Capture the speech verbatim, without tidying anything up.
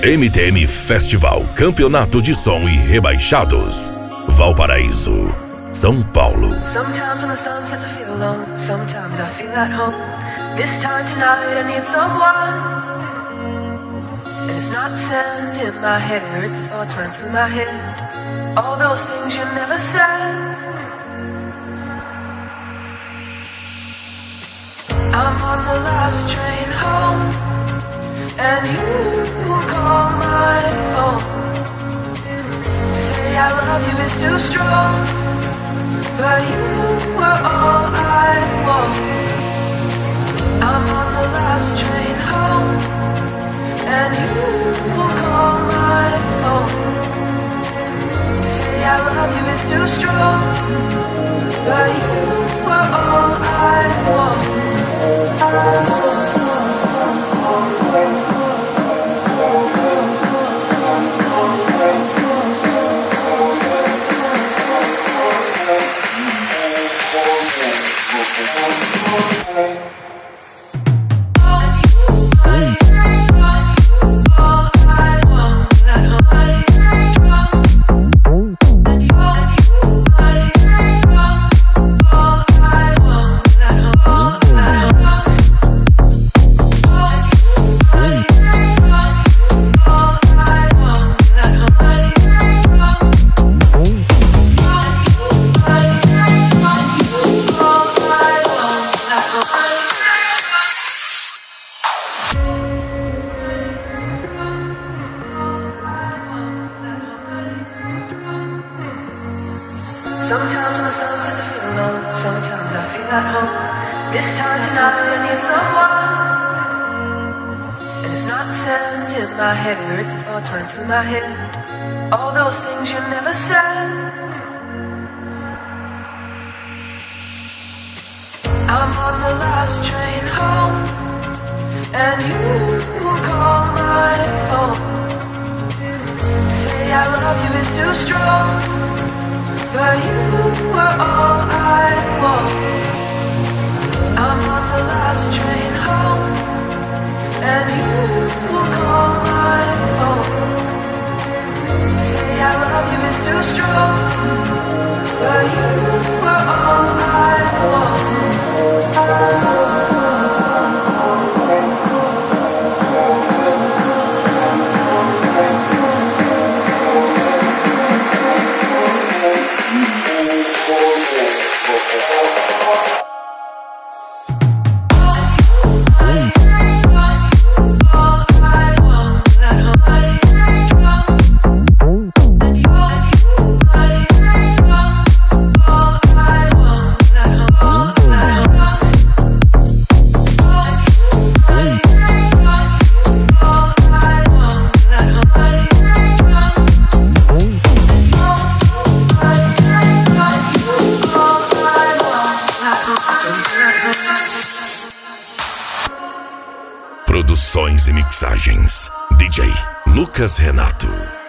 M T M Festival Campeonato de Som e Rebaixados. Valparaíso, São Paulo. Sometimes when the sun sets I feel alone, sometimes I feel at home. This time tonight I need someone. And it's not sand in my head, it's the thoughts running through my head. All those things you never said. I'm on the last train home, and you call my phone to say I love you is too strong, but you were all I want. I'm on the last train home, and you call my phone to say I love you is too strong, but you were all I want. Sometimes when the sun sets I feel alone, sometimes I feel at home. This time tonight I need someone. And it's not sand in my head, it's the thoughts running through my head. All those things you never said. I'm on the last train home, and you call my phone to say I love you is too strong, but you were all I want. I'm on the last train home, and you call my phone to say I love you is too strong, but you were all I want. Produções e mixagens D J Lucas Renato.